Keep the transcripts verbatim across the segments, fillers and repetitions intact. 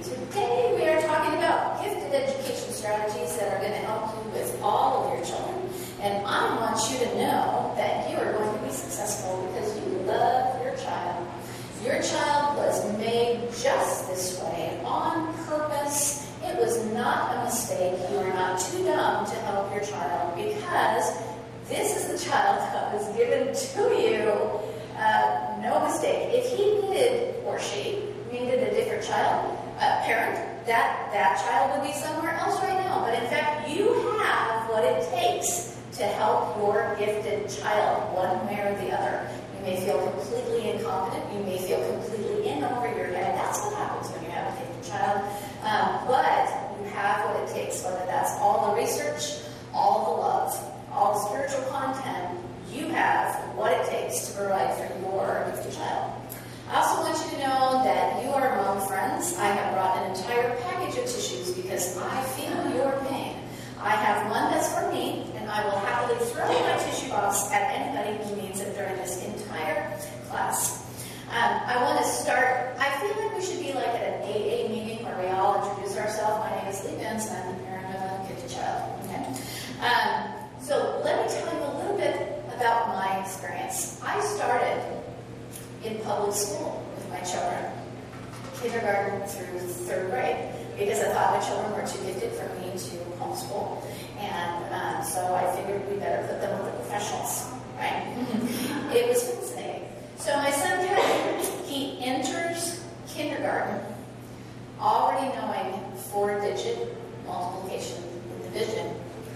Today we are talking about gifted education strategies that are going to help you with all of your children. And I want you to know that you are going to be successful because you love your child. Your child was made just this way, on purpose. It was not a mistake. You are not too dumb to help your child because this is the child that was given to you. Uh, no mistake. If he needed, or she needed a different child, uh, parent, that, that child would be somewhere else right now. But in fact, you have what it takes to help your gifted child one way or the other. You may feel completely incompetent. You may feel completely in over your head. That's what happens when you have a gifted child. Um, but you have what it takes, whether that's all the research, all the love, all the spiritual content. You have what it takes to provide for your gifted child. I also want you to know that you are mom friends. I have brought an entire package of tissues because I feel your pain. I have one that's for me, and I will happily throw my tissue box at anybody who needs it during this entire class. Um, I want to start, I feel like we should be like at an A A meeting where we all introduce ourselves. My name is Lee Benz, and I'm the parent of a gifted child. Okay? Um, so let me tell you a little bit about my experience. I started in public school with my children, kindergarten through third grade, because I thought my children were too gifted for me to homeschool. And um, so I figured we better put them with the professionals, right? It was fascinating. So my son Kevin, he enters kindergarten already knowing four-digit multiplication and division.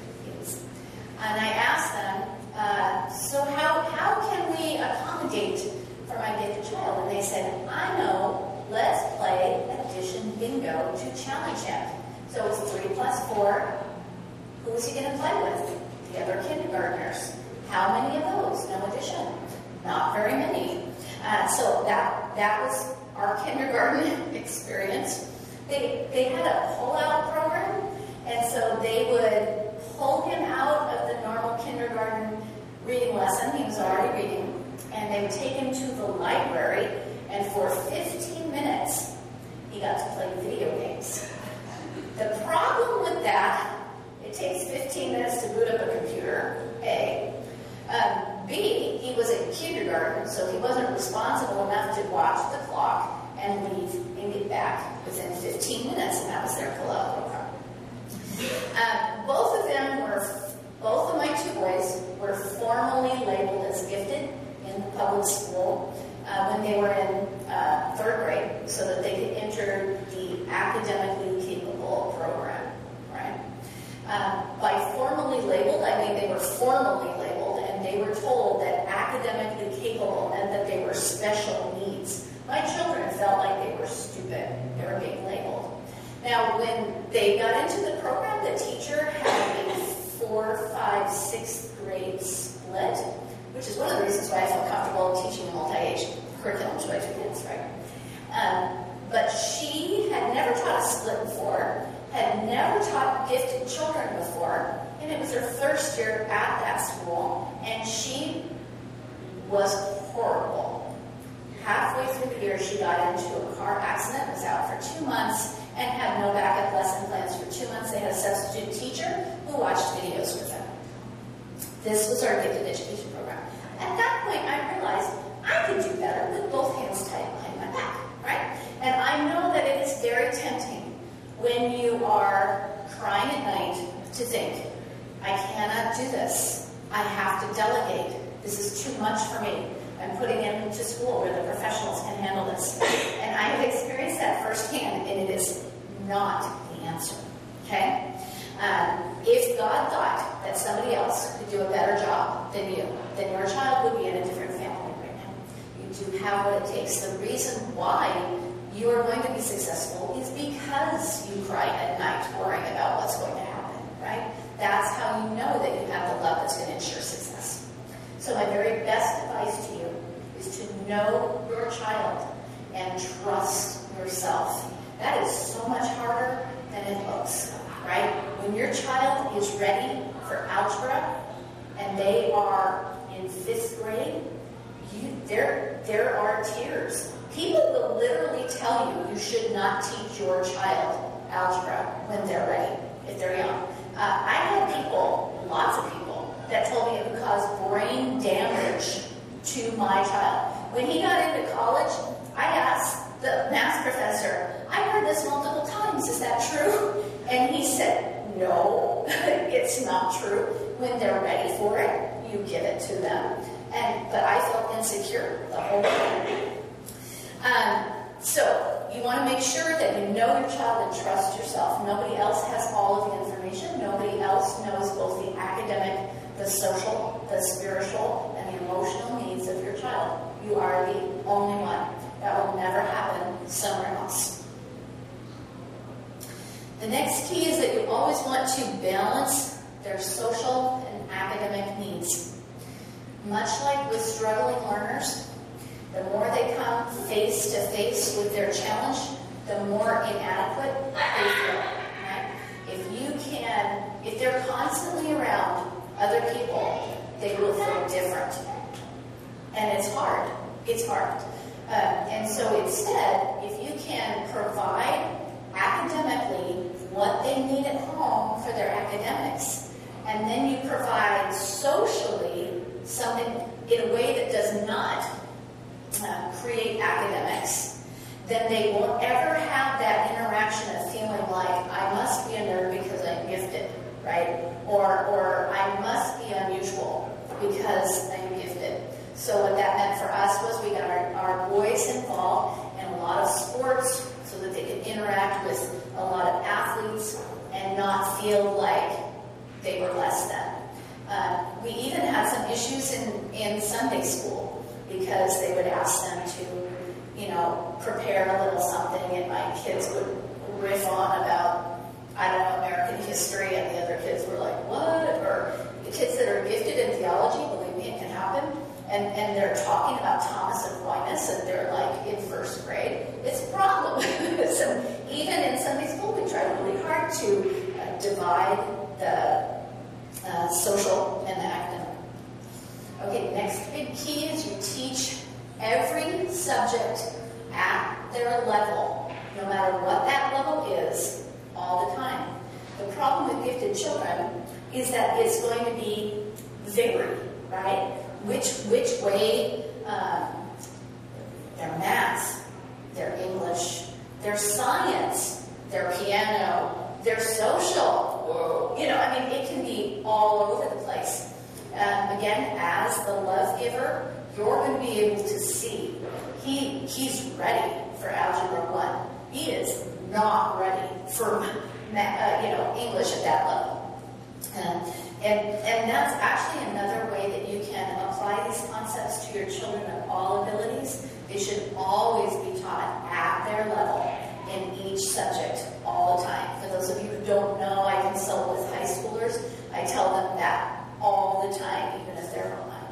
And I asked them, uh, so how, how can we accommodate for my gifted child? And they said, I know, let's play addition bingo to challenge him. So it's three plus four. Who is he going to play with? The other kindergartners. How many of those? No addition. Not very many. Uh, so that that was our kindergarten experience. They, they had a pull-out program, and so they would pull him out of the normal kindergarten reading lesson. He was already reading. And they would take him to the library, and for fifteen minutes, he got to play video games. The problem with that, it takes fifteen minutes to boot up a computer, A. Um, B, he was in kindergarten, so he wasn't responsible enough to watch the clock and leave and get back within fifteen minutes, and that was their pull-out program. Um, both of them were, both of my two boys were formally labeled as gifted in the public school uh, when they were in uh, third grade, so that they could enter the academically capable program, right? Um, by formally labeled, I mean they were formally labeled, and they were told that academically capable meant that they were special needs. My children felt like they were stupid. They were being labeled. Now, when they got into the program, the teacher had a four, five, sixth grade split, which is one of the reasons why I feel comfortable teaching a multi-age curriculum to my two kids, right? Um, but she had never taught a split before, had never taught gifted children before, and it was her first year at that school, and she was horrible. Halfway through the year, she got into a car accident, was out for two months, and had no backup lesson plans for two months. They had a substitute teacher who watched videos with them. This was our gifted education program. At that point, I realized I could do better with both hands tied behind my back, right? And I know that it is very tempting when you are crying at night to think, I cannot do this. I have to delegate. This is too much for me. I'm putting him to school where the professionals can handle this. And I have experienced that firsthand, and it is not the answer, okay? Um, if God thought that somebody else could do a better job than you, then your child would be in a different family right now. You do have what it takes. The reason why you are going to be successful is because you cry at night worrying about what's going to happen, right? That's how you know that you have the love that's going to ensure success. So my very best advice to you is to know your child and trust yourself. That is so much harder than it looks, right? When your child is ready for algebra and they are in fifth grade, you, there, there are tiers. People will literally tell you you should not teach your child algebra when they're ready, if they're young. Uh, I had people, lots of people, that told me it would cause brain damage to my child. When he got into college, I asked the math professor, I heard this multiple times, is that true? And he said, no, it's not true. When they're ready for it, you give it to them. And but I felt insecure the whole time. Um, so you want to make sure that you know your child and trust yourself. Nobody else has all of the information. Nobody else knows both the academic, the social, the spiritual, and the emotional needs of your child. You are the only one. That will never happen somewhere else. The next key is that you always want to balance their social and academic needs. Much like with struggling learners, the more they come face to face with their challenge, the more inadequate they feel. Right? If you can, if they're constantly around other people, they will feel different. And it's hard. It's hard. Uh, and so instead, if you can provide academically what they need at home for their academics, and then you provide socially something in a way that does not uh, create academics, then they won't ever have that interaction of feeling like, I must be a nerd because I'm gifted, right? Or, or I must be unusual because I'm gifted. So what that meant for us was we got our, our boys involved in a lot of sports so that they could interact with a lot of athletes and not feel like they were less than. Uh, we even had some issues in, in Sunday school because they would ask them to, you know, prepare a little something, and my kids would riff on about, I don't know, American history, and the other kids were like, what? Or the kids that are gifted in theology, believe me, it can happen. And, and they're talking about Thomas Aquinas, and they're like in first grade. It's a problem. So even in Sunday school, we tried really hard to uh, divide the uh, social and the academic. Okay, next big key is you teach every subject at their level, no matter what that level is, all the time. The problem with gifted children is that it's going to be varied, right? Which which way um, their math, their English, their science, their piano, their social. Whoa. You know, I mean, it can be all over the place. Um, again, as the love giver, you're going to be able to see he he's ready for Algebra one. He is not ready for uh, you know English at that level. Um, And, and that's actually another way that you can apply these concepts to your children of all abilities. They should always be taught at their level in each subject all the time. For those of you who don't know, I consult with high schoolers. I tell them that all the time, even if they're online.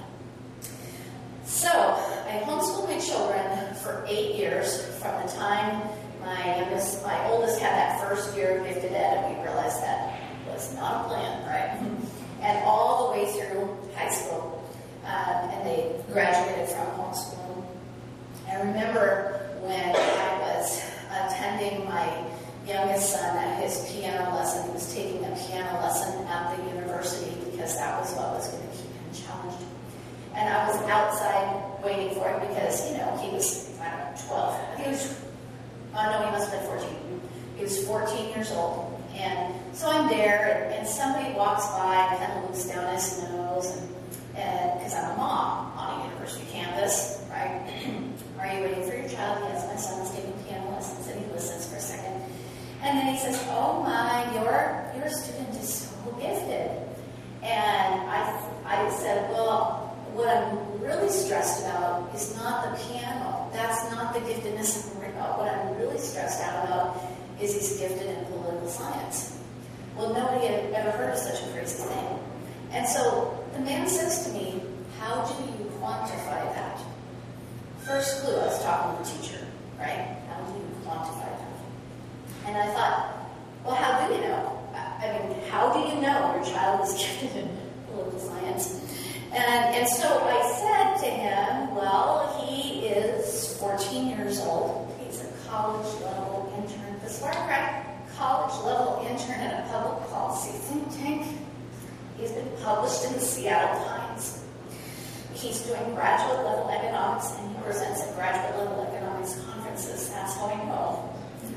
So, I homeschooled my children for eight years, from the time my youngest, my oldest had that first year of gifted ed, and we realized that was not a plan, right? And all the way through high school. Um, and they graduated from homeschool. I remember when I was attending my youngest son at his piano lesson. He was taking a piano lesson at the university because that was what was going to keep him challenged. And I was outside waiting for him because, you know, he was, I don't know, twelve. He was, oh no, he must have been fourteen. He was fourteen years old. And so I'm there, and, and somebody walks by and kind of looks down his nose, and because I'm a mom on a university campus, right? Are you waiting for your child? Yes, my son is taking piano lessons, and he listens for a second. And then he says, oh my, your, your student is so gifted. And I, I said, well, what I'm really stressed about is not the piano. That's not the giftedness I'm worried about. What I'm really stressed out about is he's gifted in political science. Well, nobody had ever heard of such a crazy thing. And so the man says to me, how do you quantify that? First clue, I was talking to the teacher, right? How do you quantify that? And I thought, well, how do you know? I mean, how do you know your child is gifted in political science? And, and so I said to him, well, fourteen years old. He's a college-level intern. The Spark college-level intern at a public policy think tank. He's been published in the Seattle Times. He's doing graduate-level economics, and he presents at graduate-level economics conferences. That's how I know.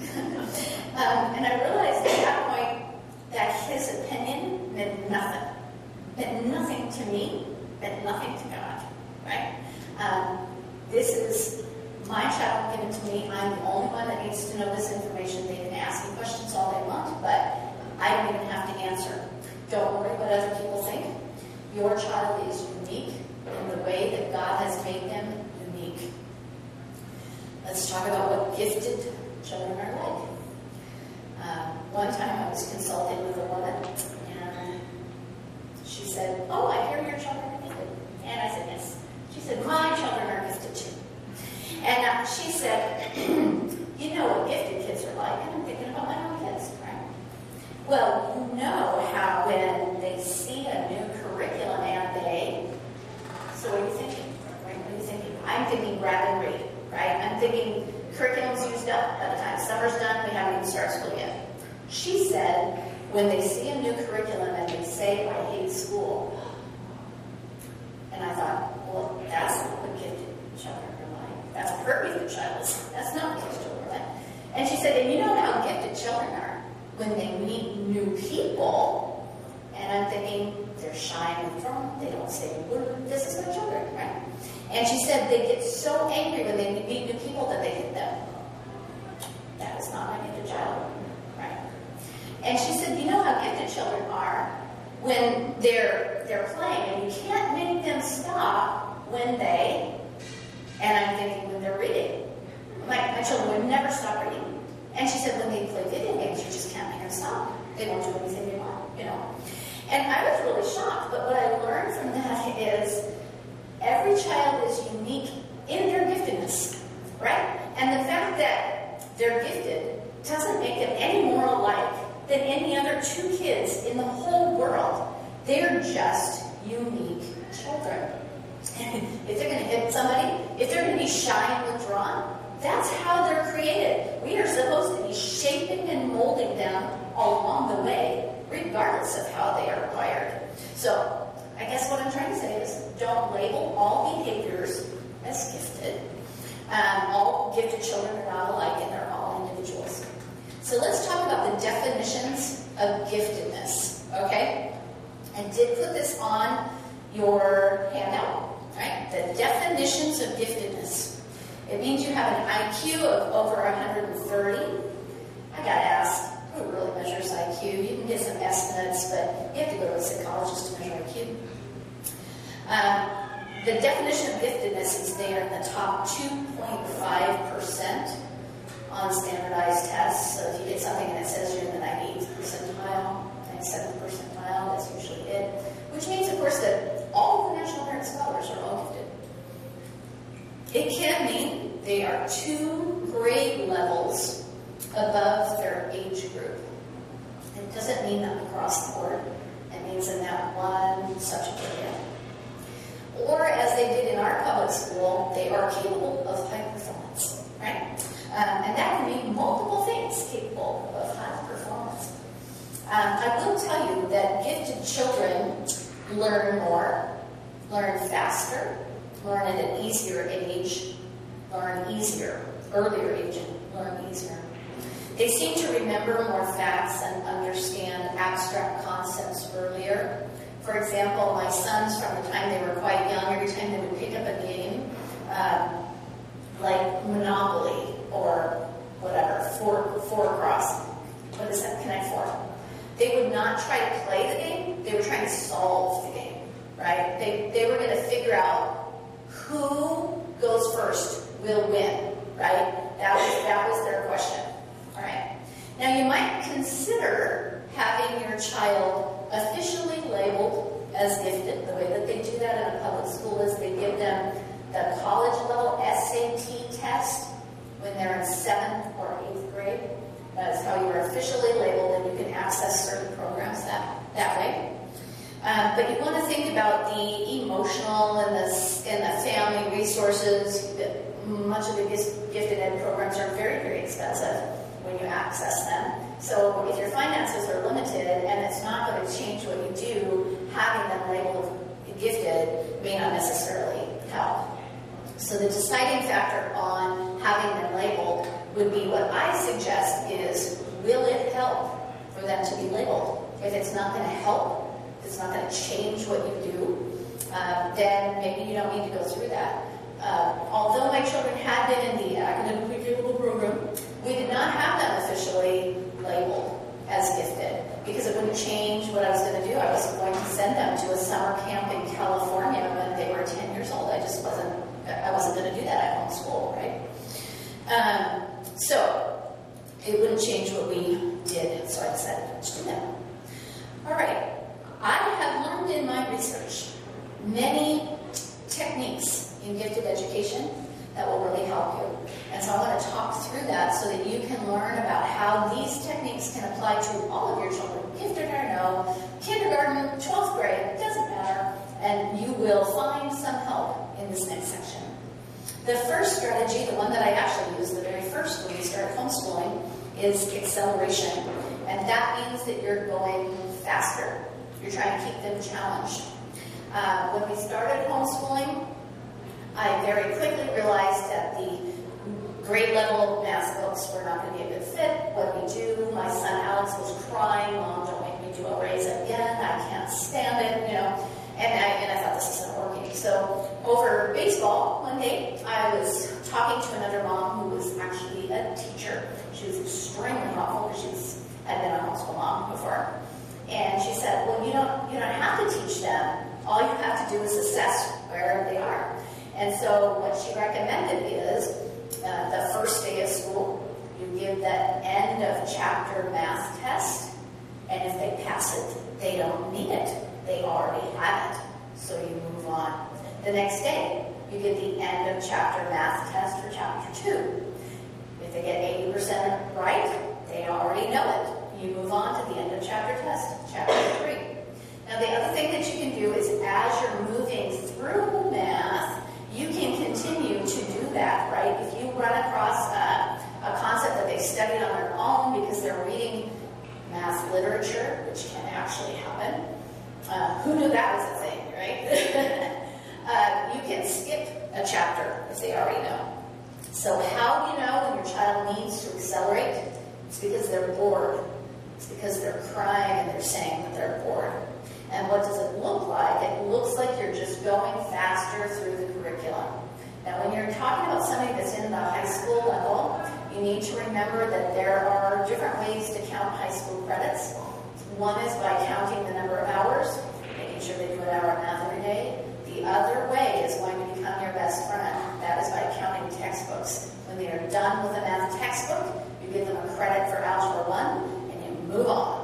um, and I realized at that point that his opinion meant nothing. Meant nothing to me, meant nothing to God, right? Um, this is my child given to me. I'm the only one that needs to know this information. They can ask me questions all they want, but I don't even have to answer. Don't worry what other people think. Your child is unique in the way that God has made them unique. Let's talk about what gifted children are like. Um, one time I was consulting with a woman, and she said, "Oh, I hear your children are gifted." And I said, "Yes." She said, "My children are gifted too." And uh, she said, "You know what gifted kids are like." And I'm thinking about my own kids, right? Well, you know how when they see a new curriculum and they, so what are you thinking? Right? What are you thinking? I'm thinking grab and read, right? I'm thinking curriculum's used up by the time summer's done, we haven't even started school yet. She said, when they see a new curriculum and they say, "I hate school." And I thought, well, that's not what gifted children are like. That's what her gifted child is. That's not what gifted children are like. And she said, and you know how gifted children are when they meet new people. And I'm thinking, they're shy and withdrawn. They don't say a word. This is my children, right? And she said they get so angry when they meet new people that they hit them. That is not my gifted child, right? And she said, you know how gifted children are when they're they're playing, and you can't make them stop when they, and I'm thinking when they're reading. Like, my children would never stop reading. And she said when they play video games, you just can't make them stop. They won't do anything they want, you know. And I was really shocked, but what I learned from that is every child is unique in their giftedness, right? And the fact that they're gifted doesn't make them any more alike than any other two kids in the whole world. They're just unique children. If they're going to hit somebody, if they're going to be shy and withdrawn, that's how they're created. We are supposed to be shaping and molding them along the way, regardless of how they are wired. So, I guess what I'm trying to say is, don't label all behaviors as gifted. Um, all gifted children are not alike, and they're all individuals. So let's talk about the definitions of giftedness, okay? I did put this on your handout, right? The definitions of giftedness. It means you have an I Q of over one hundred thirty. I got asked, who really measures I Q? You can get some estimates, but you have to go to a psychologist to measure I Q. Um, the definition of giftedness is there in the top two point five percent on standardized tests. So if you get something that says you're in the ninety-eighth percentile, ninety-seventh percentile, that's usually it. Which means, of course, that all of the National Merit Scholars are all gifted. It can mean they are two grade levels above their age group. It doesn't mean that across the board. It means in that one subject area. Or, as they did in our public school, they are capable of high performance, right? Um, and that can mean multiple things capable of high performance. Um, I will tell you that gifted children learn more, learn faster, learn at an easier age, learn easier, earlier age, and learn easier. They seem to remember more facts and understand abstract concepts earlier. For example, my sons, from the time they were quite young, every time they would pick up a game, um, like Monopoly or whatever, four, four across, what is that, Connect Four? They would not try to play the game, they were trying to solve the game, right? They, they were going to figure out who goes first will win, right? That was, that was their question, all right? Now, you might consider having your child officially labeled as gifted. The way that they do that in a public school is they give them the college-level S A T test when they're in seventh or eighth grade. That is how you are officially labeled, and you can access certain programs that, that way. Um, but you want to think about the emotional and the, and the family resources. much of the gifted ed programs are very, very expensive when you access them. So if your finances are limited and it's not going to change what you do, having them labeled gifted may not necessarily help. So the deciding factor on having them labeled would be what I suggest is, will it help for them to be labeled? If it's not going to help, if it's not going to change what you do, uh, then maybe you don't need to go through that. Uh, although my children had been in the academically capable program, we did not have them officially labeled as gifted because it wouldn't change what I was going to do. I wasn't going to send them to a summer camp in California when they were ten years old. I just wasn't, I wasn't going to do that at homeschool, right? Um, so it wouldn't change what we did, so I decided to do that. All right, I have learned in my research many techniques in gifted education that will really help you. And so I want to talk through that so that you can learn about how these techniques can apply to all of your children, gifted or no, kindergarten, twelfth grade, doesn't matter, and you will find some help in this next section. The first strategy, the one that I actually used the very first when we started homeschooling, is acceleration. And that means that you're going faster. You're trying to keep them challenged. Uh, when we started homeschooling, I very quickly realized that the grade level math books were not going to be a good fit. What do we do? My son Alex was crying, Mom, don't make me do a raise again. I can't stand it, you know. And I, and I thought this isn't working. So over baseball one day, I was talking to another mom who was actually a teacher. She was extremely helpful because she was, had been a homeschool mom before. And she said, well, you don't, you don't have to teach them. All you have to do is assess where they are. And so what she recommended is uh, the first day of school, you give that end of chapter math test, and if they pass it, they don't need it. They already have it. So you move on. The next day, you get the end of chapter math test for chapter two. If they get eighty percent right, they already know it. You move on to the end of chapter test, chapter three. Now the other thing that you can do is as you're moving through math, you can continue to do that, right? If you run across uh, a concept that they studied on their own because they're reading math literature, which can actually happen. Uh, who knew that was a thing, right? uh, you can skip a chapter if they already know. So how do you know when your child needs to accelerate? It's because they're bored. It's because they're crying and they're saying that they're bored. And what does it look like? It looks like you're just going faster through the curriculum. Now, when you're talking about somebody that's in the high school level, you need to remember that there are different ways to count high school credits. One is by counting the number of hours, making sure they do an hour of math every day. The other way is going to become your best friend. That is by counting textbooks. When they are done with a math textbook, you give them a credit for Algebra one, and you move on.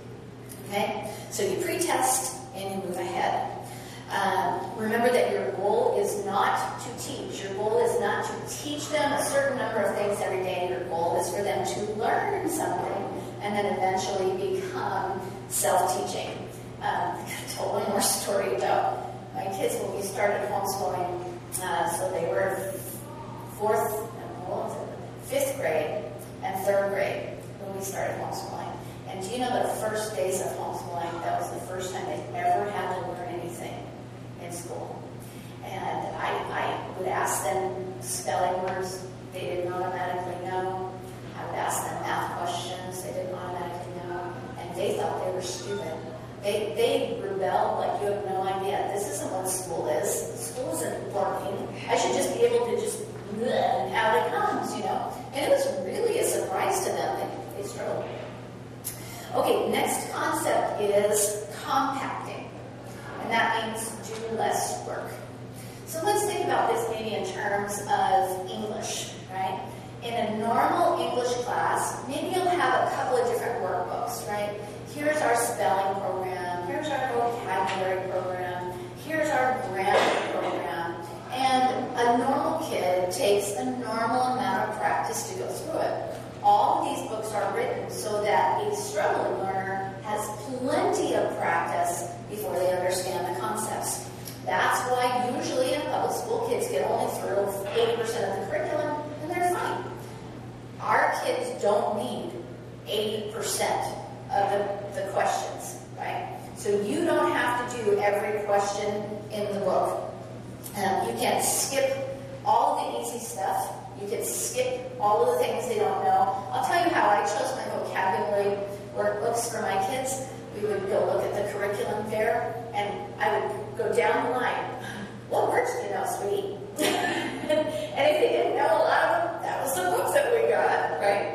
Okay? So you pre-test and you move ahead. Um, remember that your goal is not to teach. Your goal is not to teach them a certain number of things every day. Your goal is for them to learn something and then eventually become self-teaching. Um, I told one more story about my kids when we started homeschooling. Uh, so they were fourth, what was it, fifth grade and third grade when we started homeschooling. And do you know the first days of homeschooling, that was the first time they ever had to learn anything in school. And I, I would ask them spelling words they didn't automatically know. I would ask them math questions they didn't automatically know. And they thought they were stupid. They, they rebelled like you have no idea. This isn't what school is. School isn't learning. I should just be able to just, and out it comes, you know. And it was really a surprise to them. They, they struggled. Okay, next concept is compacting, and that means do less work. So let's think about this maybe in terms of English, right? In a normal English class, maybe you'll have a couple of different workbooks, right? Here's our spelling program, here's our vocabulary program, here's our grammar program, and a normal kid takes a normal amount of practice to go through it. All of these books are written so that a struggling learner has plenty of practice before they understand the concepts. That's why usually in public school, kids get only through eighty percent of the curriculum. question in the book. Um, you can skip all of the easy stuff. You can skip all of the things they don't know. I'll tell you how I chose my vocabulary workbooks for my kids. We would go look at the curriculum fair, and I would go down the line. What words do you know, sweetie? And if they didn't know a lot of them, that was the books that we got, right?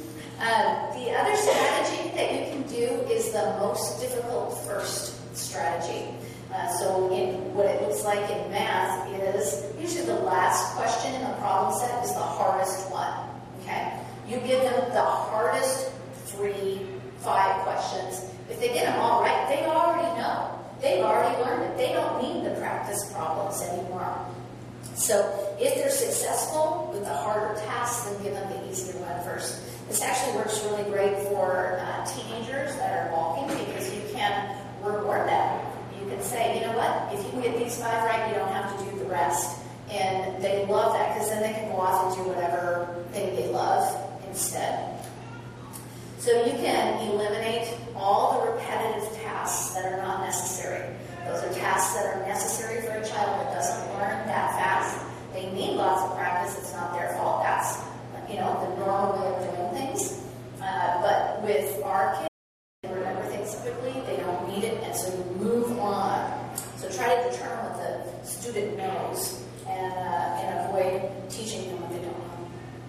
Um, the other strategy that you can do is the most difficult first strategy. Uh, so in what it looks like in math is usually the last question in the problem set is the hardest one. Okay? You give them the hardest three, five questions. If they get them all right, they already know. They've already learned it. They don't need the practice problems anymore. So if they're successful with the harder tasks, then give them the easier one first. This actually works really great for uh, teenagers that are walking because you can reward them. You can say, you know what, if you can get these five right, you don't have to do the rest. And they love that because then they can go off and do whatever thing they love instead. So you can eliminate all the repetitive tasks that are not necessary. Those are tasks that are necessary for a child that doesn't learn that fast. They need lots of practice. It's not their fault. That's, you know, the normal way of doing things. Uh, but with our kids, they remember things quickly. They don't need it, and so you move on. So try to determine what the student knows and, uh, and avoid teaching them what they don't know.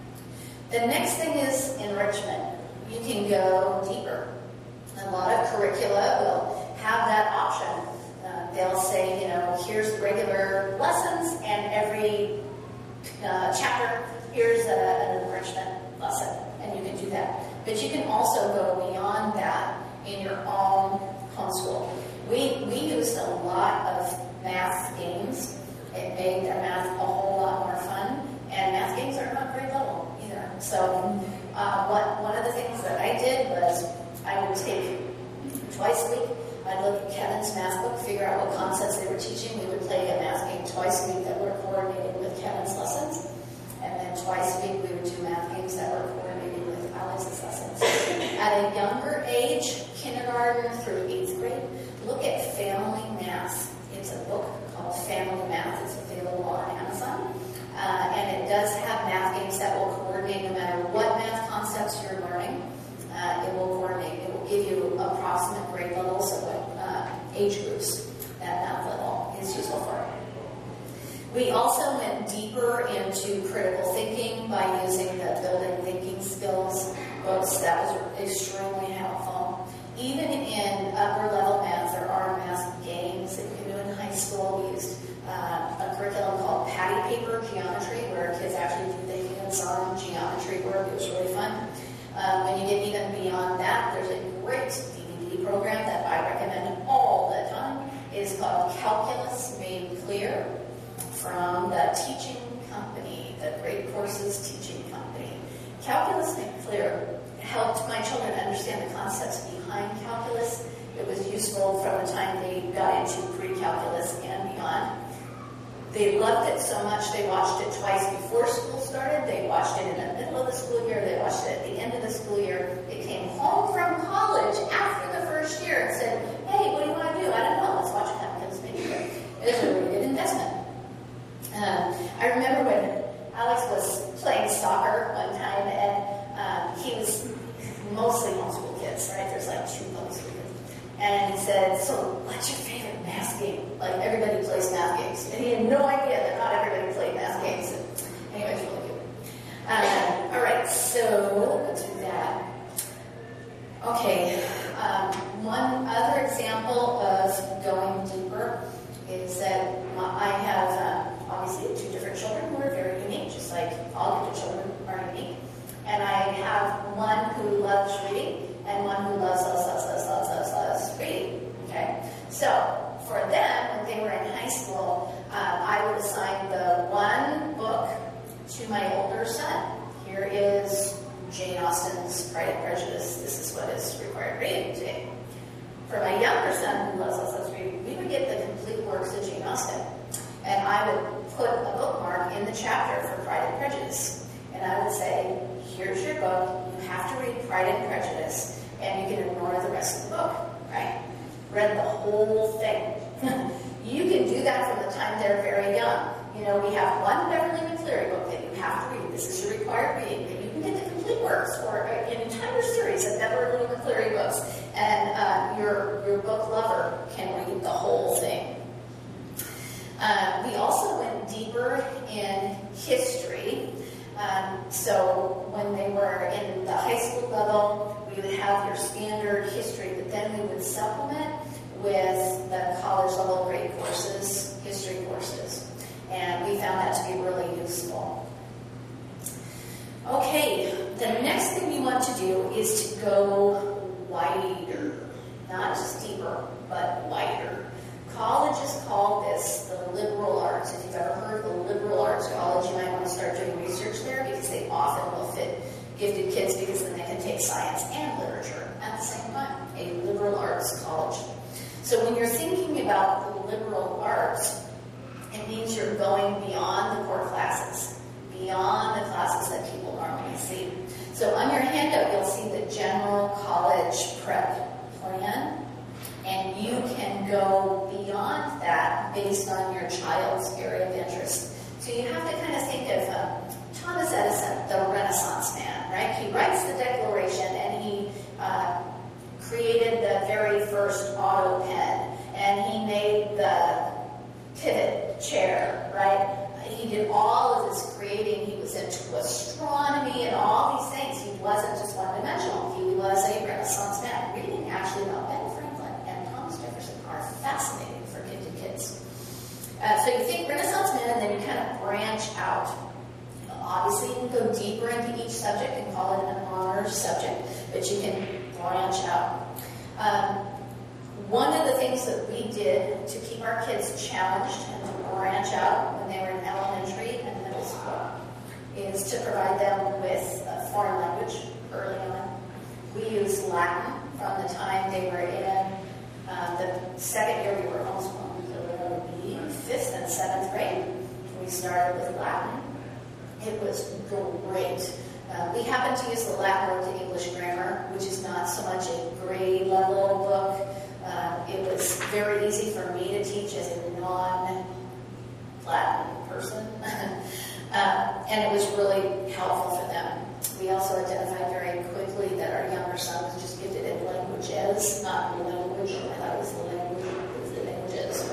The next thing is enrichment. You can go deeper. A lot of curricula will have that option. Uh, they'll say, you know, here's the regular lessons, and every uh, chapter, here's a, an enrichment lesson, and you can do that. But you can also go beyond that in your own homeschool. We, we used a lot of math games. It made their math a whole lot more fun, and math games are not grade level either. So uh, what, one of the things that I did was I would take twice a week, I'd look at Kevin's math book, figure out what concepts they were teaching. We would play a math game twice a week that were coordinated with Kevin's lessons. And then twice a week we would do math games that were coordinated with Alex's lessons. At a younger age, kindergarten through eighth grade, look at Family Math. It's a book called Family Math. It's available on Amazon. Uh, and it does have math games that will coordinate no matter what math concepts you're learning. Uh, it will coordinate. It will give you approximate grade levels of what uh, age groups that math level is useful for. We also went deeper into critical thinking by using the Building Thinking Skills books. That was extremely helpful. Even in upper level math, there are math games that you can do in high school. We used uh, a curriculum called Patty Paper Geometry, where kids actually do the hands-on geometry work. It was really fun. Um, when you get even beyond that, there's a great D V D program that I recommend all the time. It is called Calculus Made Clear from the Teaching Company, the Great Courses Teaching Company. Calculus Made Clear helped my children understand the concepts behind calculus. It was useful from the time they got into pre-calculus and beyond. They loved it so much they watched it twice before school started. They watched it in the middle of the school year. They watched it at the end of the school year. They came home from college after the first year and said, hey, what do you want to do? I don't know. Let's watch Calculus Made Clear. It was a really good investment. Um, I remember when Alex was playing soccer one time, and um, he was mostly homeschool kids, right? There's like two homeschool kids. And he said, so what's your favorite math game? Like, everybody plays math games. And he had no idea that not everybody played math games. And anyway, it's really good. Um, all right, so let's do that. Okay, um, one other example of going deeper is that I have um, obviously two different children who are very unique, just like all the children are unique. And I have one who loves reading and one who loves, loves, loves, loves, loves, loves, loves reading. Okay? So, for them, when they were in high school, um, I would assign the one book to my older son. Here is Jane Austen's Pride and Prejudice. This is what is required reading today. For my younger son, who loves, loves, loves reading, we would get the complete works of Jane Austen. And I would put a bookmark in the chapter for Pride and Prejudice. And I would say, here's your book. You have to read Pride and Prejudice, and you can ignore the rest of the book, right? Read the whole thing. that from the time they're very young. You know, we have one Beverly McCleary book that you have to read. This is your required reading. And you can get the complete works or an entire series of Beverly McCleary books. And uh, your, your book lover can read the whole thing. Uh, we also went deeper in history. Um, so when they were in the high school level, we would have your standard history, but then we would supplement with the college level grade courses, history courses. And we found that to be really useful. Okay, the next thing we want to do is to go wider. Not just deeper, but wider. Colleges call this the liberal arts. If you've ever heard of the liberal arts college, you might want to start doing research there because they often will fit gifted kids because then they can take science and literature at the same time. A liberal arts college. So when you're thinking about the liberal arts, it means you're going beyond the core classes, beyond the classes that people normally see. So on your handout, you'll see the general college prep plan. And you can go beyond that based on your child's area of interest. So you have to kind of think of um, Thomas Edison, the Renaissance man, right? He writes the Declaration and he uh, created the very first auto pen. And he made the pivot chair, right? He did all of this creating. He was into astronomy and all these things. He wasn't just one-dimensional. He was a Renaissance man. Reading actually about Ben Franklin and Thomas Jefferson are fascinating for gifted kids. Uh, so you think Renaissance men, and then you kind of branch out. Obviously, you can go deeper into each subject and call it an honors subject, but you can branch out. Um, one of the things that we did to keep our kids challenged and to branch out when they were in elementary and middle school is to provide them with a foreign language early on. We used Latin from the time they were in uh, the second year we were homeschooling, so it would be fifth and seventh grade. We started with Latin. It was great. Uh, we happened to use the Latin Word to English Grammar, which is not so much a grade level book. Uh, it was very easy for me to teach as a non-Latin person. uh, and it was really helpful for them. We also identified very quickly that our younger son was just gifted in languages, not language. I thought it was the language, it was the languages.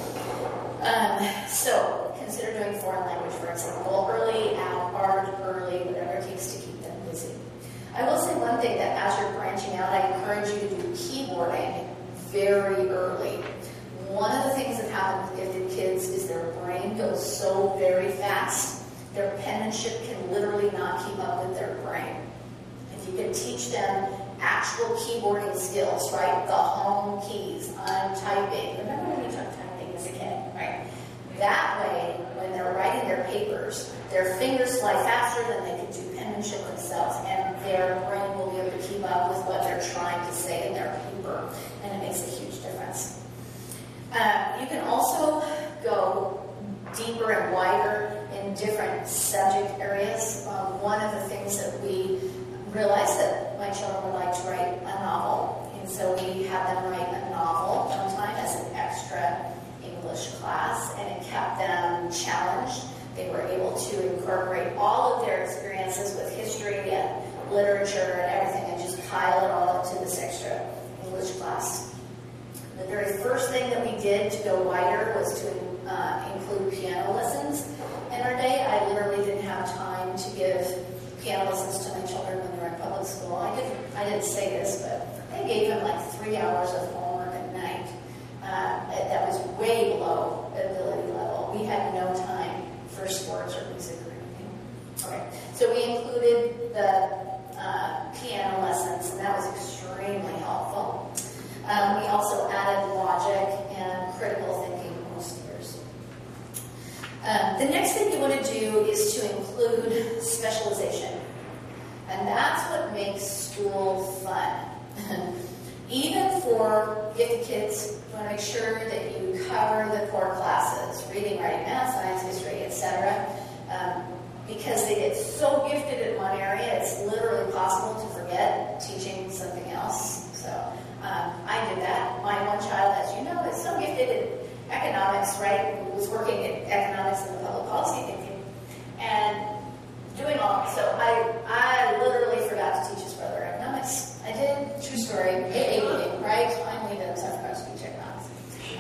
Um, so, consider doing foreign language, for example, early, add art early, whatever it takes to keep them busy. I will say one thing, that as you're branching out, I encourage you to do keyboarding very early. One of the things that happens with gifted kids is their brain goes so very fast. Their penmanship can literally not keep up with their brain. If you can teach them actual keyboarding skills, right? The home keys, I'm typing. Remember when you took typing as a kid, right? That way, when they're writing their papers, their fingers fly faster than they can do penmanship themselves, and their brain will be able to keep up with what they're trying to say in their paper, and it makes a huge difference. Uh, you can also go deeper and wider in different subject areas. Um, one of the things that we realized that my children would like to write a novel, and so we had them write a novel one time as an extra English class, and it kept them challenged. They were able to incorporate all of their experiences with history and literature and everything and just pile it all into this extra English class. The very first thing that we did to go wider was to uh, include piano lessons in our day. I literally didn't have time to give piano lessons to my children when they were in public school. I didn't, I didn't say this, but I gave them like three hours of homework at night. Uh, that was way below ability level. We had no time for sports or music or anything. Okay, so we included the uh, piano lessons, and that was extremely helpful. Um, we also added logic and critical thinking most years. Um, the next thing you want to do is to include specialization. And that's what makes school fun. Even for gifted kids, you want to make sure that you cover the core classes, reading, writing, math, science, history, et cetera. Um, because they get so gifted in one area, it's literally possible to forget teaching something else. So um, I did that. My one child, as you know, is so gifted in economics, right? Was working in economics and public policy thinking, and doing all. So I, I literally forgot to teach his brother economics. I did. True story. A A meeting, right? Finally, does I forgot to teach economics.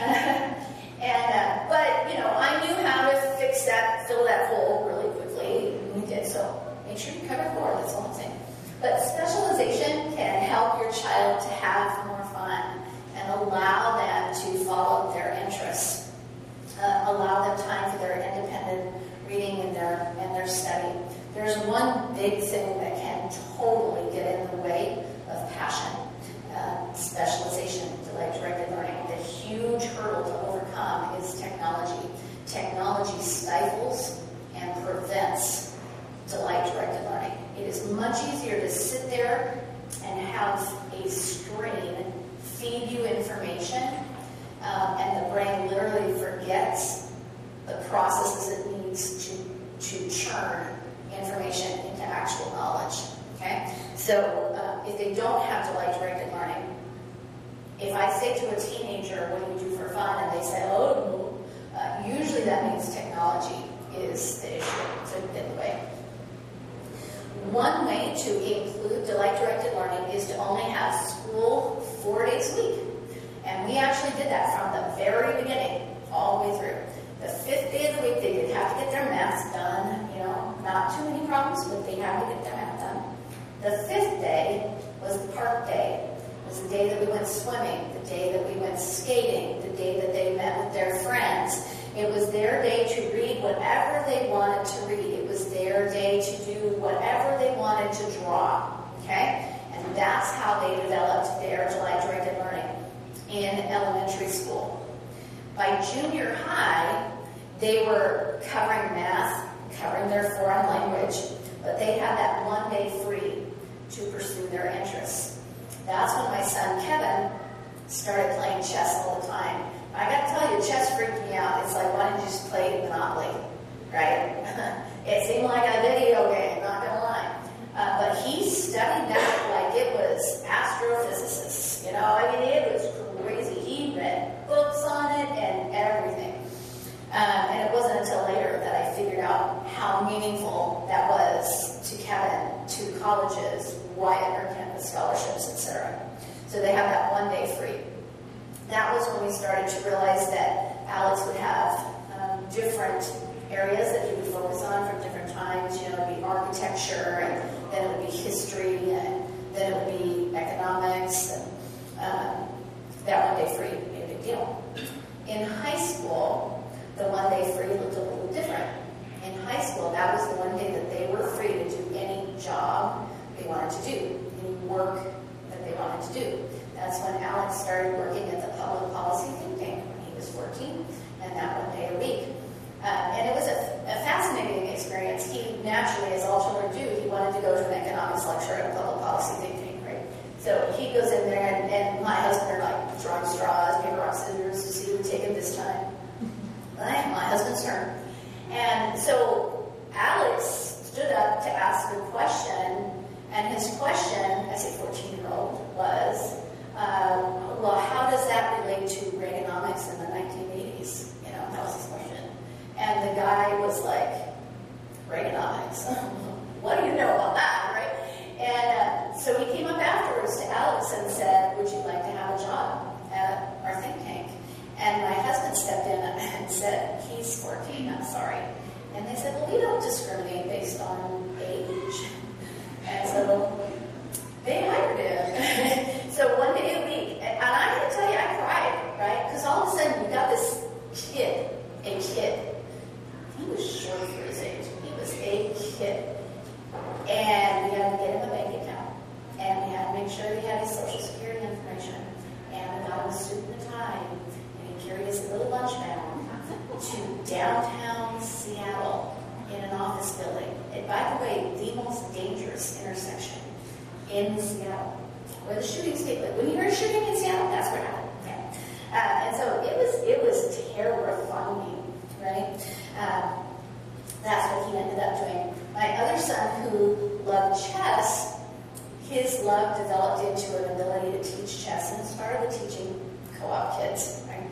and uh, but you know, I knew how to fix that, fill that hole really quickly. And we did. So make sure you cover four. That's all I'm saying. But specialization can help your child to have more fun and allow them to follow their interests, uh, allow them time for their independent reading and their and their study. There's one big thing that can totally get in the way of passion, uh, specialization, delight-directed learning. The huge hurdle to overcome is technology. Technology stifles and prevents delight-directed learning. It is much easier to sit there and have a screen feed you information, um, and the brain literally forgets the processes it needs to, to churn information into actual knowledge. Okay? So uh, if they don't have delight-directed learning, if I say to a teenager, what do you do for fun? And they say, oh, uh, usually that means technology is the issue. So get in the way. One way to include delight-directed learning is to only have school four days a week. And we actually did that from the very beginning, all the way through. The fifth day of the week, they did have to get their math done. You know, not too many problems, but they had to get their math done. The fifth day was the park day. It was the day that we went swimming, the day that we went skating, the day that they met with their friends. It was their day to read whatever they wanted to read. It was their day to do whatever they wanted to draw. Okay? And that's how they developed their delight-directed learning in elementary school. By junior high, they were covering math, covering their foreign language, but they had that one day free to pursue their interests. That's when my son Kevin started playing chess all the time. I got to tell you, chess freaked me out. It's like, why didn't you just play Monopoly, right? It seemed like a video game, not gonna lie. Uh, but he studied that like it was astrophysicists. You know, I mean, it was crazy. He read books on it and everything. Um, and it wasn't until later that I figured out how meaningful that was to Kevin, to colleges, Wyatt or campus scholarships, et cetera. So they have that one day free. That was when we started to realize that Alex would have um, different areas that he would focus on from different times. You know, it would be architecture, and then it would be history, and then it would be economics, and um, that one day free made a big deal. In high school, the one day free looked a little different. In high school, that was the one day that they were free to do any job they wanted to do, any work that they wanted to do. That's when Alex started working at the public policy think tank when he was fourteen, and that one day a week. Uh, and it was a, a fascinating experience. He naturally, as all children do, he wanted to go to an economics lecture at a public policy think tank, right? So he goes in there, and, and my husband are like drawing straws, paper, rock, scissors to see who would take it this time. Right? My husband's turn. And so Alex stood up to ask a question, and his question, as a fourteen-year-old, was, Uh, well, how does that relate to Reaganomics in the nineteen eighties? You know, that was his question. And the guy was like, Reaganomics? What do you know about that, right? And uh, so he came up afterwards to Alex and said, would you like to have a job at our think tank? And my husband stepped in and said, he's fourteen, I'm sorry. And they said, well, we don't discriminate based on age. And so they hired him. So one day a week, and I have to tell you, I cried, right? Because all of a sudden, you got this kid, a kid. He was short for his age. He was a kid. And we had to get him a bank account. And we had to make sure he had his social security information. And we got him a suit and a tie. And he carried his little lunch bag to downtown Seattle in an office building. And by the way, the most dangerous intersection in Seattle. Where the shootings take place. When you hear a shooting in Seattle, that's what happened. Okay. Uh, and so it was it was terrifying, right? Um, that's what he ended up doing. My other son, who loved chess, his love developed into an ability to teach chess and started teaching co-op kids. Right?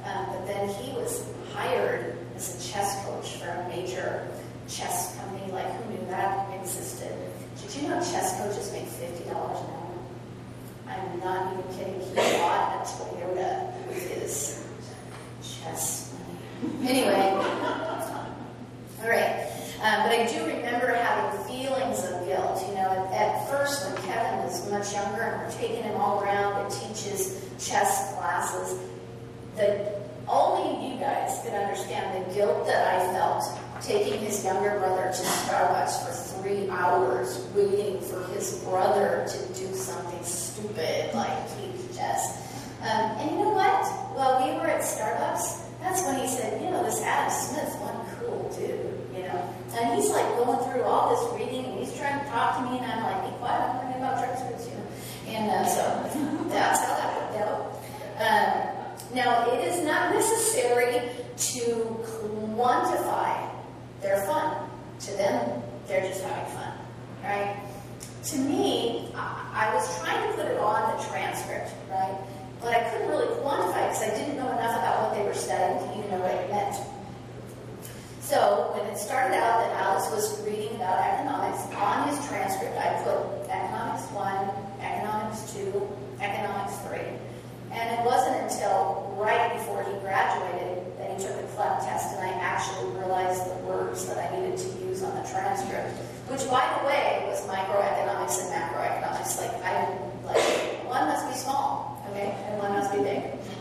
Um, but then he was hired as a chess coach for a major chess company. Like, who knew that existed? Did you know chess coaches make fifty dollars an hour? I'm not even kidding. He bought a Toyota with his chess money. Anyway, all right. Um, but I do remember having feelings of guilt. You know, at, at first when Kevin was much younger and we're taking him all around to teach his chess classes, the only you guys could understand the guilt that I felt taking his younger brother to Starbucks for three hours waiting for his brother to do something stupid like teach chess. Um, and you know what? While we were at Starbucks, that's when he said, you know, this Adam Smith's one cool dude, you know. And he's like going through all this reading and he's trying to talk to me and I'm like, be quiet, I'm learning about drug schools, you know. And uh, so that's how that worked out. Um, now, it is not necessary to quantify their fun. To them, they're just having fun, right? To me, I, I was trying to put it on the transcript, right? But I couldn't really quantify it because I didn't know enough about what they were studying to even know what it meant. So when it started out that Alex was reading about economics, on his transcript I put economics one, economics two, economics three. And it wasn't until right before he graduated that he took the C L E P test and I actually realized the words that I needed to use on the transcript, which, by the way, was microeconomics and macroeconomics. Like, I like one must be small, okay, and one must be big.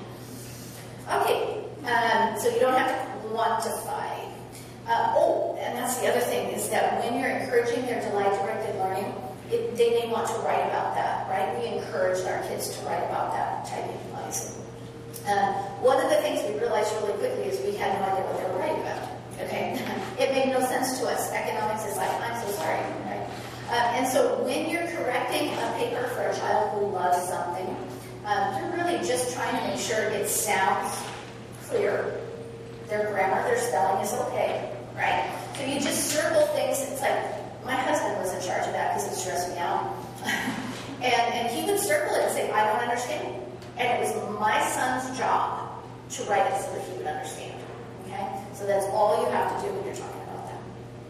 Okay, um, so you don't have to quantify. Uh, oh, and that's the other thing, is that when you're encouraging their delight-directed learning, it, they may want to write about that, right? We encouraged our kids to write about that, typing wise. Um, one of the things we realized really quickly is we had no idea what they were writing about, okay? It made no sense to us. Economics is like, I'm so sorry, right? Uh, and so when you're correcting a paper for a child who loves something, um, you're really just trying to make sure it sounds clear. Their grammar, their spelling is okay, right? So you just circle things. It's like, my husband was in charge of that because it stressed me out. and, and he would circle it and say, I don't understand. And it was my son's job to write it so that he would understand. Okay? So that's all you have to do when you're talking about that.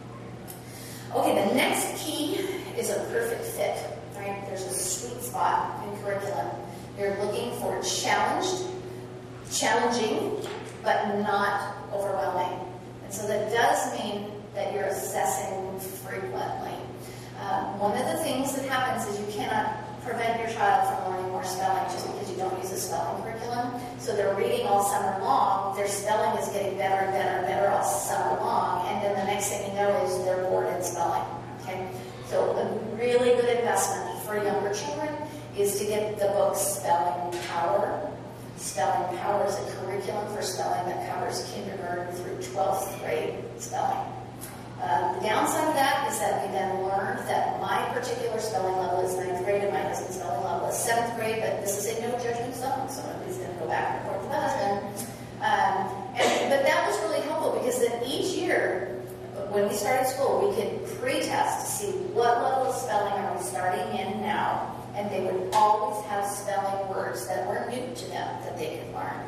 Okay, the next key is a perfect fit. Right? There's a sweet spot in curriculum. You're looking for challenged, challenging, but not overwhelming. And so that does mean that you're assessing frequently. Um, one of the things that happens is you cannot prevent your child from learning more spelling just because you don't use a spelling curriculum. So they're reading all summer long, their spelling is getting better and better and better all summer long, and then the next thing you know is they're bored in spelling. Okay? So a really good investment for younger children is to get the book Spelling Power. Spelling Power is a curriculum for spelling that covers kindergarten through twelfth grade spelling. Uh, the downside of that is that we then learned that my particular spelling level is ninth grade and my husband's spelling level is seventh grade, but this is a no judgment zone, so nobody's going to go back and report to the husband. Um, and, but that was really helpful because then each year, when we started school, we could pre-test to see what level of spelling are we starting in now, and they would always have spelling words that were new to them that they could learn.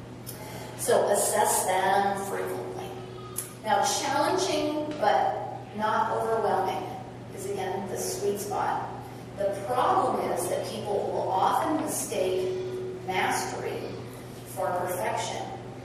So assess them frequently. Now, challenging but not overwhelming is, again, the sweet spot. The problem is that people will often mistake mastery for perfection.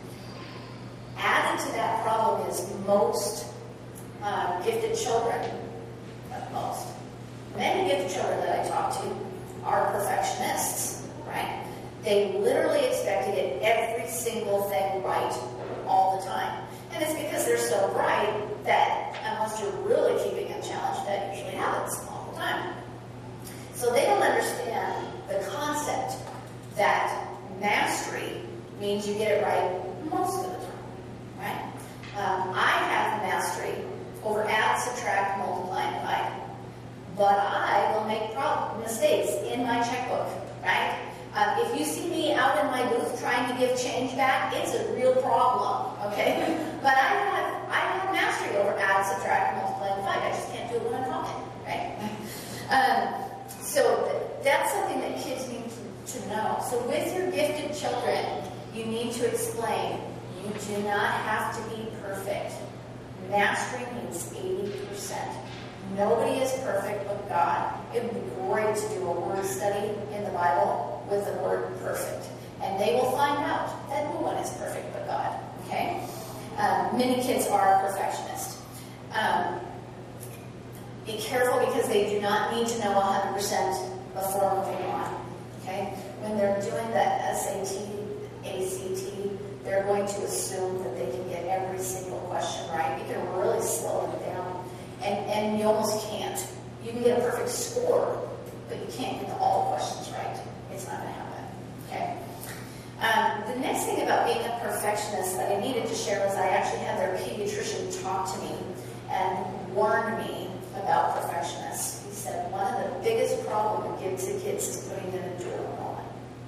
Added to that problem is most uh, gifted children, not most, many gifted children that I talk to are perfectionists, right? They literally expect to get every single thing right all the time. And it's because they're so bright that unless you're really keeping them challenged, that usually happens all the time. So they don't understand the concept that mastery means you get it right most of the time, right? Um, I have mastery over add, subtract, multiply, and divide. But I will make problem, mistakes in my checkbook, right? Uh, if you see me out in my booth trying to give change back, it's a real problem, okay? But I have I have mastery over add, subtract, multiply, and divide. I just can't do it when I'm talking, right? Um, so th- that's something that kids need to, to know. So with your gifted children, You need to explain, you do not have to be perfect. Mastery means eighty percent. Nobody is perfect but God. It would be great to do a word study in the Bible with the word perfect. And they will find out that no one is perfect but God. Okay? Um, many kids are perfectionists. Um, be careful because they do not need to know one hundred percent before moving on. Okay? When they're doing the S A T, A C T, they're going to assume that they can get every single question right. You can really slow them down. And, and you almost can't. You can get a perfect score, but you can't get all the questions right. It's not going to happen. Okay? Um, the next thing about being a perfectionist that I needed to share was I actually had their pediatrician talk to me and warn me about perfectionists. He said one of the biggest problems it gives the kids is putting them in dual enrollment.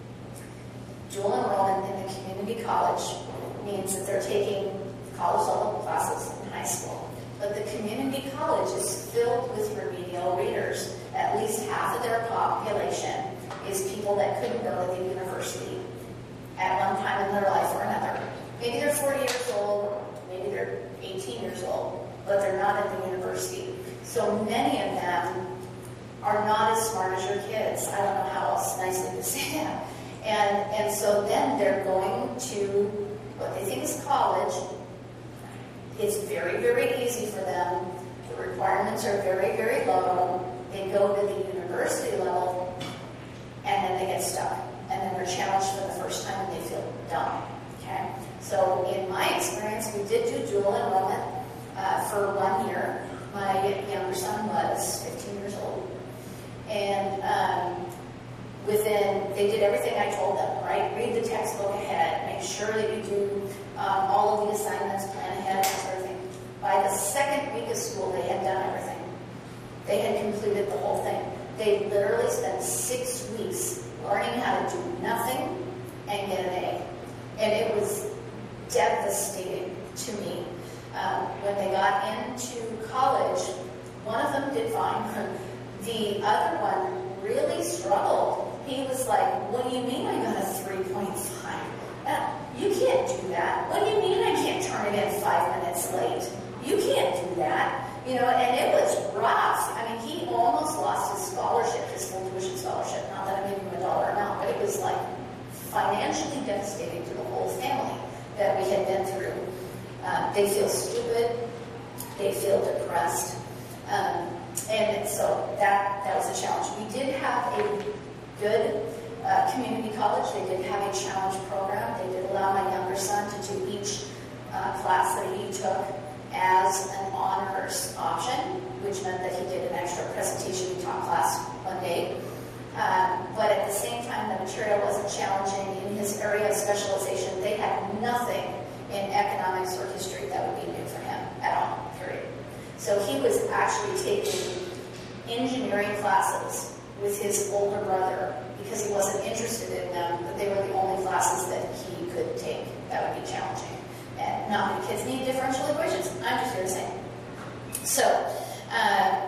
Dual enrollment in the community college means that they're taking college level classes in high school. But the community college is filled with remedial readers. At least half of their population is people that couldn't go to the university at one time in their life or another. Maybe they're forty years old, maybe they're eighteen years old, but they're not at the university. So many of them are not as smart as your kids. I don't know how else nicely to say that. And, and so then they're going to what they think is college. It's very, very easy for them. The requirements are very, very low. They go to the university level, and then they get stuck. And then they're challenged for the first time, and they feel dumb. Okay? So in my experience, we did do dual enrollment uh, for one year. My younger son was fifteen years old. And um, within, they did everything I told them, right? Read the textbook ahead. Make sure that you do um, all of the assignments, plan ahead, and everything. By the second week of school, they had done everything. They had completed the whole thing. They literally spent six weeks learning how to do nothing and get an A. And it was devastating to me. Um, when they got into college, one of them did fine. The other one really struggled. He was like, what do you mean I got a three point five? Uh, you can't do that. What do you mean I can't turn it in five minutes late? You can't do that. You know, and it was rough. I mean, he almost lost his scholarship, his full tuition scholarship. Not that I gave him a dollar amount, but it was like financially devastating to the whole family that we had been through. Um, they feel stupid. They feel depressed. Um, and so that, that was a challenge. We did have a good uh, community college. They did have a challenge program. They did allow my younger son to do each uh, class that he took as an honors option, which meant that he did an extra presentation he taught class one day. Um, but at the same time, the material wasn't challenging. In his area of specialization, they had nothing in economics or history that would be new for him at all, period. So he was actually taking engineering classes with his older brother because he wasn't interested in them, but they were the only classes that he could take that would be challenging. And not many kids need differential equations. I'm just here to say. So, uh,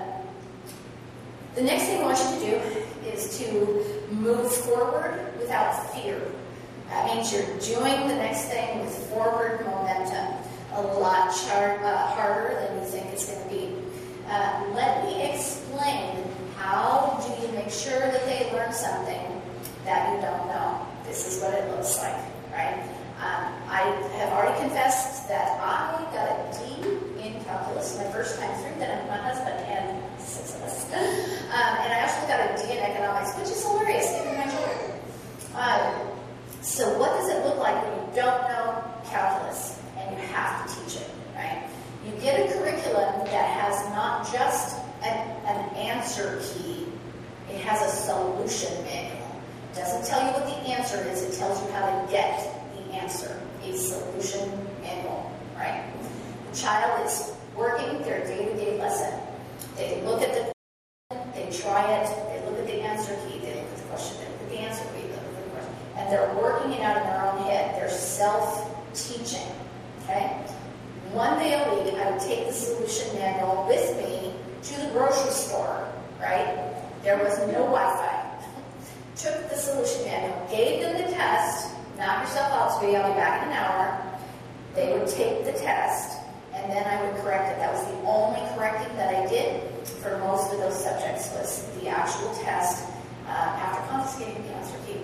the next thing I want you to do is to move forward without fear. That means you're doing the next thing with forward momentum, a lot char- uh, harder than you think it's going to be. Uh, let me explain how do you make sure that they learn something that you don't know. This is what it looks like, right? Um, I have already confessed that I got a D in calculus my first time through, then my husband and six of us. Um, and I also got a D in economics, which is hilarious given my children. Uh, so what does it look like when you don't know calculus and you have to teach it, right? You get a curriculum that has not just an, an answer key, it has a solution manual. It doesn't tell you what the answer is, it tells you how to get answer, a solution manual, right? The child is working their day-to-day lesson. They look at the they try it, they look at the answer key, they look at the question, they look at the answer key, they look at the question, and they're working it out in their own head. They're self-teaching, okay? One day a week, I would take the solution manual with me to the grocery store, right? There was no Wi-Fi. Took the solution manual, gave them the test, knock yourself out, sweetie, I'll be back in an hour. They would take the test, and then I would correct it. That was the only correcting that I did for most of those subjects, was the actual test uh, after confiscating the answer key.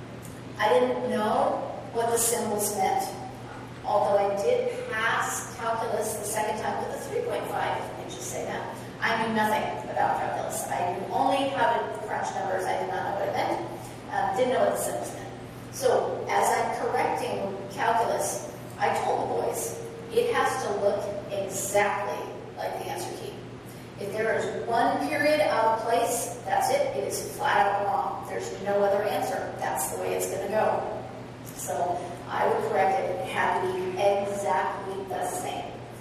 I didn't know what the symbols meant, although I did pass calculus the second time with a three point five. Let me just say that. I knew nothing about calculus. I knew only how to crunch numbers. I did not know what it meant. Um, didn't know what the symbols meant. So as I'm correcting calculus, I told the boys, it has to look exactly like the answer key. If there is one period out of place, that's it. It is flat out wrong. There's no other answer. That's the way it's going to go. So I would correct it. It had to be exactly the same.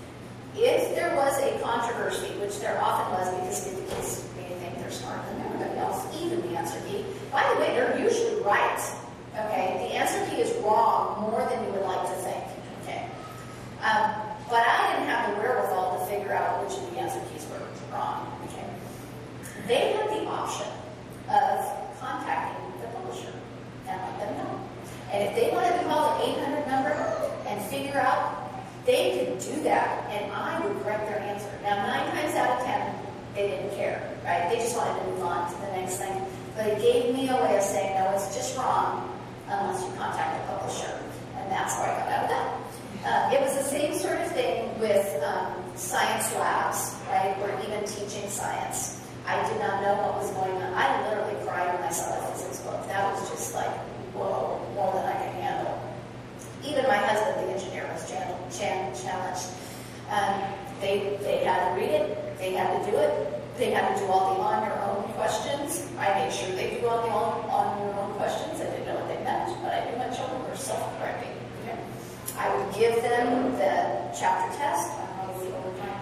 If there was a controversy, which there often was because the kids may think they're smarter than everybody else, even the answer key. By the way, they're usually right. Okay, the answer key is wrong more than you would like to think. Okay, um, but I didn't have the wherewithal to figure out which of the answer keys were wrong. Okay, they had the option of contacting the publisher and let them know. And if they wanted to call the eight hundred number and figure out, they could do that, and I would correct their answer. Now, nine times out of ten, they didn't care, right? They just wanted to move on to the next thing. But it gave me a way of saying, no, it's just wrong unless you contact the publisher. And that's where I got out of that. Uh, it was the same sort of thing with um, science labs, right? Or even teaching science. I did not know what was going on. I literally cried when I saw the physics book. That was just like, whoa, more than I can handle. Even my husband, the engineer, was challenged. Um, they, they had to read it. They had to do it. They had to do all the on-your-own questions. I made sure they do all the on-your-own questions. I didn't know what they meant, but I knew my children were self-correcting. Okay? I would give them the chapter test. I don't know if the overtime.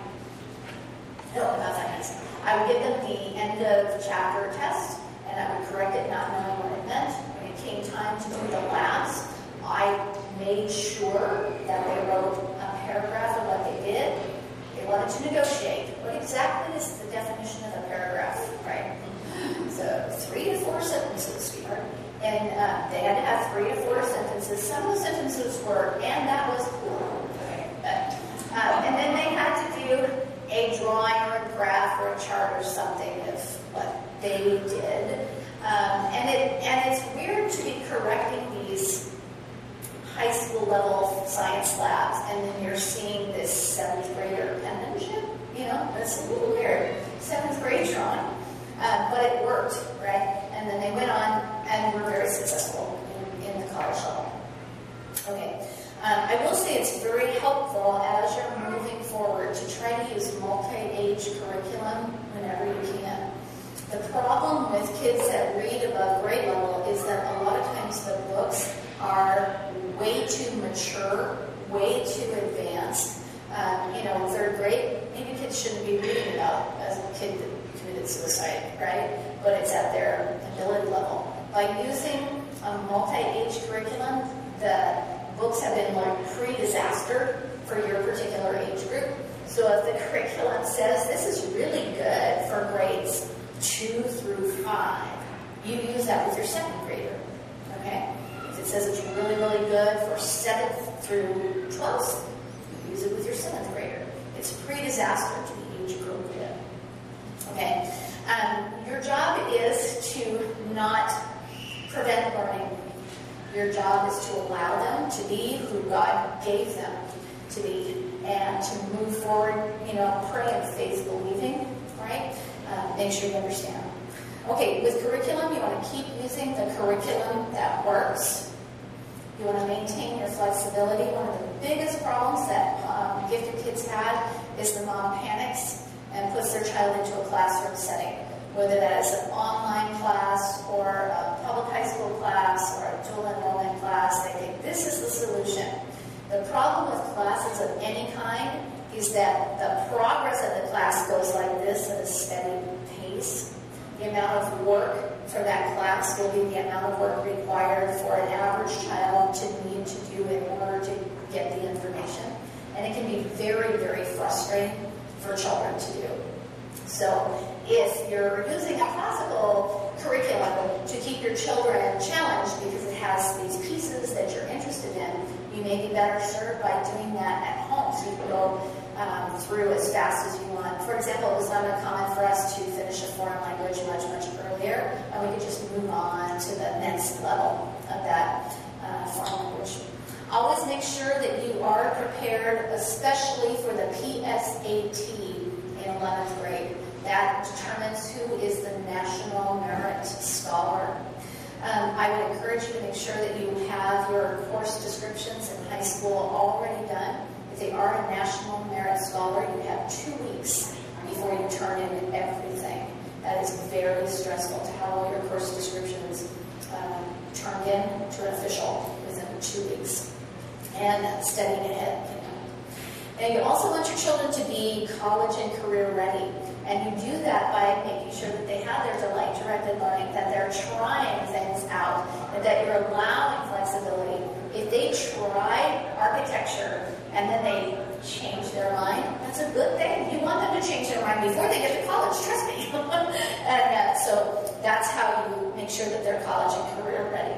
No, not that nice. I would give them the end of chapter test, and I would correct it, not knowing what it meant. When it came time to do the labs, I made sure that they wrote a paragraph of what they did. They wanted to negotiate. What exactly is the definition of a paragraph, right? So three to four sentences, sweetheart. And uh, they had to have three to four sentences. Some of the sentences were, and that was cool. Okay. But, um, and then they had to do a drawing or a graph or a chart or something of what they did. Um, and it and it's weird to be correcting these high school level science labs, and then you're seeing this seventh grader penmanship. You know, that's a little weird. Seventh grade drawing. Uh, but it worked, right? And then they went on and were very successful in, in the college level. Okay. Um, I will say it's very helpful as you're moving forward to try to use multi-age curriculum whenever you can. The problem with kids that read above grade level is that a lot of times the books are way too mature, way too advanced. Um, you know, third grade, maybe kids shouldn't be reading about as a kid that committed suicide, right? But it's at their ability level. By using a multi-age curriculum, the books have been like pre-disaster for your particular age group. So if the curriculum says this is really good for grades two through five, you use that with your second grader, okay? If it says it's really, really good for seventh through twelfth, you use it with your seventh grader. It's pre-disaster to the age appropriate, okay? Um, your job is to not prevent learning. Your job is to allow them to be who God gave them to be and to move forward, you know, pray and faith believing, right? Uh, make sure you understand. Okay, with curriculum, you want to keep using the curriculum that works. You want to maintain your flexibility. One of the biggest problems that um, gifted kids had is the mom panics and puts their child into a classroom setting, whether that is an online class or a public high school class or a dual enrollment class. They think this is the solution. The problem with classes of any kind is that the progress of the class goes like this at a steady pace. The amount of work for that class will be the amount of work required for an average child to need to do in order to get the information. And it can be very, very frustrating for children to do. So If you're using a classical curriculum to keep your children challenged because it has these pieces that you're interested in, you may be better served by doing that at home, so you can go um, through as fast as you want. For example, it was not uncommon for us to finish a foreign language much, much earlier, and we could just move on to the next level of that uh, foreign language. Always make sure that you are prepared, especially for the P S A T in eleventh grade. That determines who is the National Merit Scholar. Um, I would encourage you to make sure that you have your course descriptions in high school already done. If they are a National Merit Scholar, you have two weeks before you turn in everything. That is very stressful to have all your course descriptions um, turned in to an official within two weeks. And studying ahead. You know. And you also want your children to be college and career ready. And you do that by making sure that they have their delight-directed learning, that they're trying things out, and that you're allowing flexibility. If they try architecture and then they change their mind, that's a good thing. You want them to change their mind before they get to college, trust me. and uh, so that's how you make sure that they're college and career ready.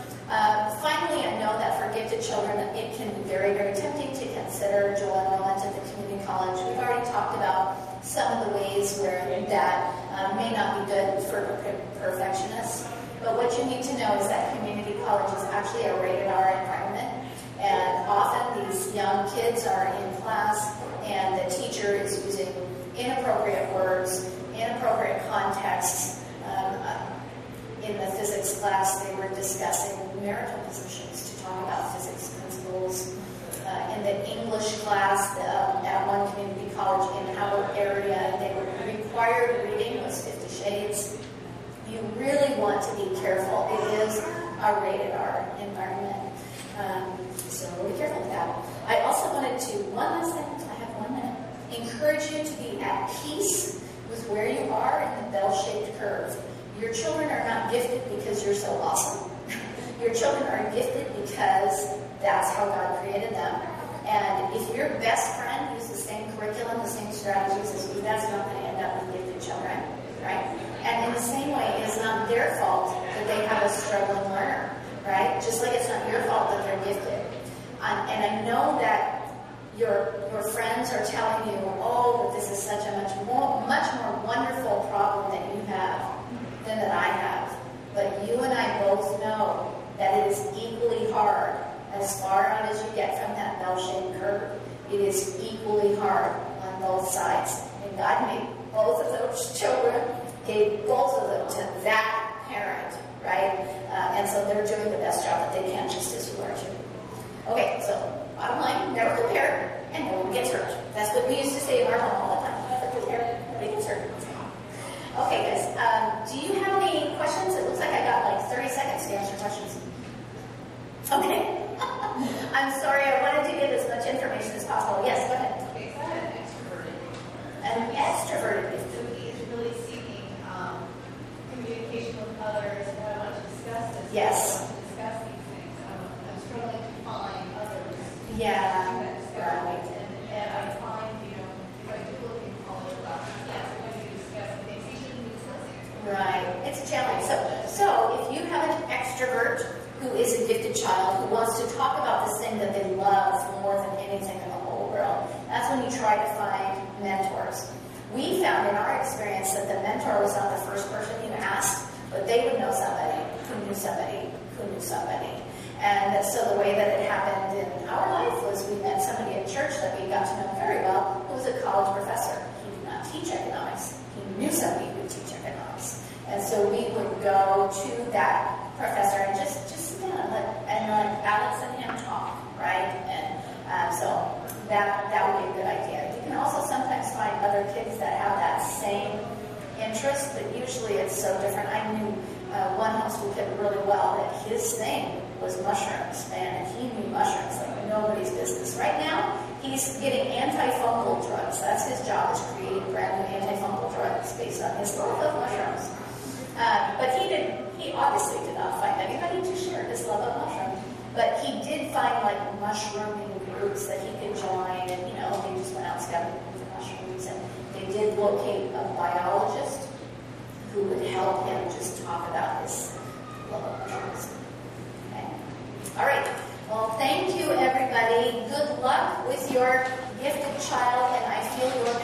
Uh, finally, I know that for gifted children, it can be very, very tempting to consider dual enrollment at the community college. We've already talked about some of the ways where that uh, may not be good for perfectionists. But what you need to know is that community college is actually a rated R environment. And often these young kids are in class and the teacher is using inappropriate words, inappropriate contexts. Um, uh, in the physics class, they were discussing marital positions to talk about physics principles. Uh, in the English class uh, at one community college in our area, they were required reading was Fifty Shades. You really want to be careful. It is a rated R environment. Um, so be careful with that. I also wanted to, one last thing, I have one minute, encourage you to be at peace with where you are in the bell-shaped curve. Your children are not gifted because you're so awesome. Your children are gifted because that's how God created them. And if your best friend uses the same curriculum, the same strategies as you, that's not going to end up with gifted children, right? And in the same way, it's not their fault that they have a struggling learner, right? Just like it's not your fault that they're gifted. Um, and I know that your your friends are telling you, oh, that this is such a much more, much more wonderful problem that you have than that I have. But you and I both know that it is equally hard as far out as you get from that bell-shaped curve. It is equally hard on both sides. And God made both of those children, gave both of them to that parent, right? Uh, and so they're doing the best job that they can, just as you are too. Okay, so bottom line, never compare, and no one gets hurt. That's what we used to say in our home all the time. Never compare, nobody gets hurt. Okay, guys, um, do you have any questions? It looks like I got like thirty seconds to answer questions. Okay. I'm sorry, I wanted to give as much information as possible. Yes, go ahead. Okay, so I have an extroverted. An extroverted. So he is really seeking um, communication with others, and I want to discuss this. Yes. I want to discuss these things. I'm, I'm struggling to find others. Yeah. That discuss things. And, and I find, you know, if I do look in college about yes, I'm going to discuss things, he shouldn't be listening. Right. It's a challenge. So, so if you have an extrovert who is a gifted child who wants to talk about this thing that they love more than anything in the whole world, that's when you try to find mentors. We found in our experience that the mentor was not the first person you asked, but they would know somebody who knew somebody who knew somebody. And so the way that it happened in our life was we met somebody at church that we got to know very well who was a college professor. He did not teach economics. He knew somebody who would teach economics. And so we would go to that professor and just, just sit down and let, and let Alex and him talk, right? And uh, so that that would be a good idea. You can also sometimes find other kids that have that same interest, but usually it's so different. I knew uh, one homeschool kid really well that his thing was mushrooms, man, and he knew mushrooms like nobody's business. Right now, he's getting antifungal drugs. That's his job, is creating brand new antifungal drugs based on his love of mushrooms. Uh, but he did. He obviously did not find anybody to share his love of mushrooms. But he did find like mushrooming groups that he could join, and you know, they just went out scouting with the mushrooms. trees, and they did locate a biologist who would help him just talk about his love of trees. Okay? All right. Well, thank you, everybody. Good luck with your gifted child, and I feel your